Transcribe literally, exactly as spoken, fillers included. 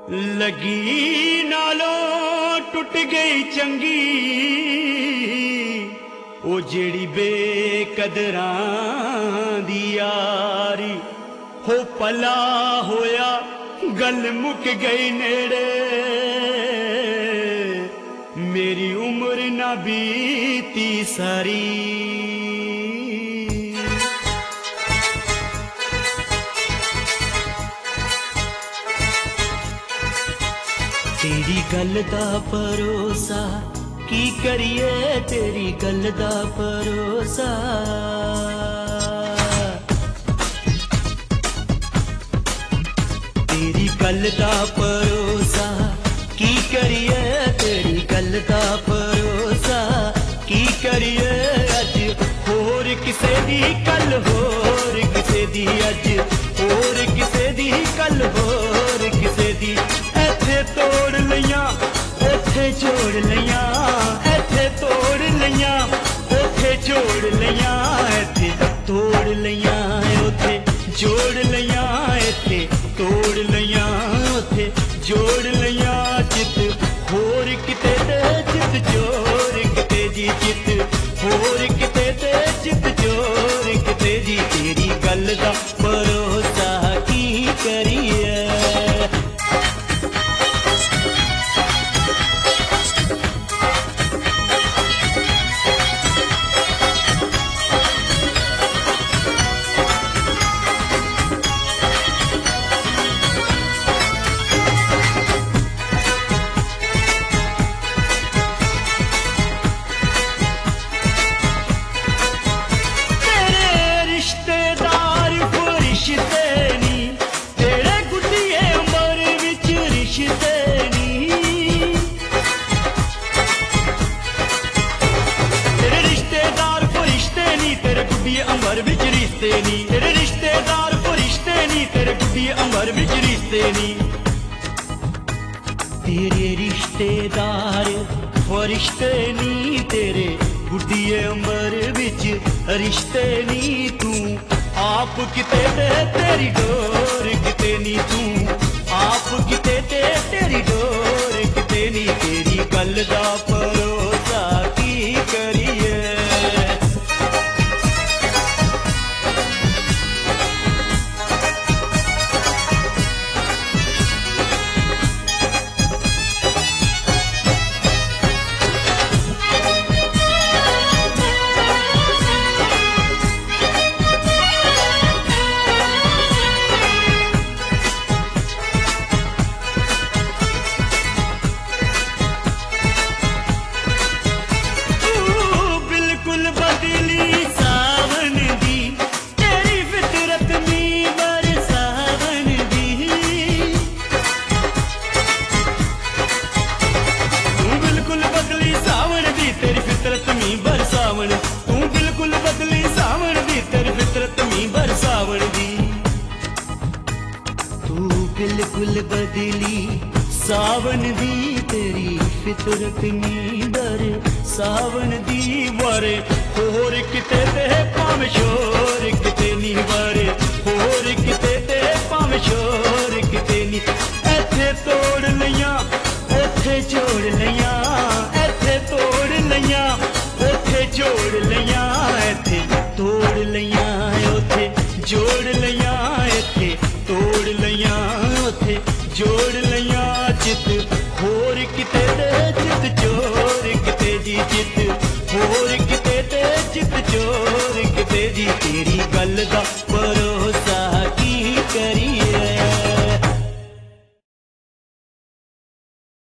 लगी नालों टुट गई चंगी ओ जेड़ी बेकदरां दी यारी हो पला होया गल मुक गई नेड़े मेरी उम्र ना बीती सारी। तेरी गल दा भरोसा की करिए तेरी गल दा भरोसा तेरी गल दा भरोसा की करिए तेरी गल दा भरोसा की करिए अज होर किसे दी कल होर किसे दी अज होर किसे दी कल होर किसे दी ऐथे तोड़ लिया ओथे जोड़ लिया ऐथे तोड़ लिया ओथे जोड़ लिया ऐथे तोड़ लिया ओथे जोड़ लिया ऐथे तोड़ लिया ओथे जोड़ लिया चित होर किते ते चित जोर किते जी चित होर किते ते चित जोर किते जी तेरी गल दा भरोसा की करिए। अंबर विच रिश्ते नी तेरे रिश्तेदार फरिश्ते नी तेरे गुड्डी अंबर विच रिश्ते नी तेरे रिश्तेदार फरिश्ते नी तेरे गुड्डी अंबर विच रिश्ते नी तू आप किते ते तेरी डोर किते नी तू आप किते ते तेरी डोर किते नी तेरी गल दा भरोसा की करिए। बिल्कुल बदली सावन दी तेरी फितरत नींदर सावन दी वारे होर किते ते भावें शोर किते नी वारे होर किते ते भावें शोर किते नी ऐथे तोड़ लिया ओथे जोड़ लिया ऐथे तोड़ लिया ओथे जोड़ लिया ऐथे तोड़ लिया ओथे जोड़ लिया ऐथे तोड़ लिया ओथे जोड़ लिया चित होर किते ते चित चोर किते जी चित होर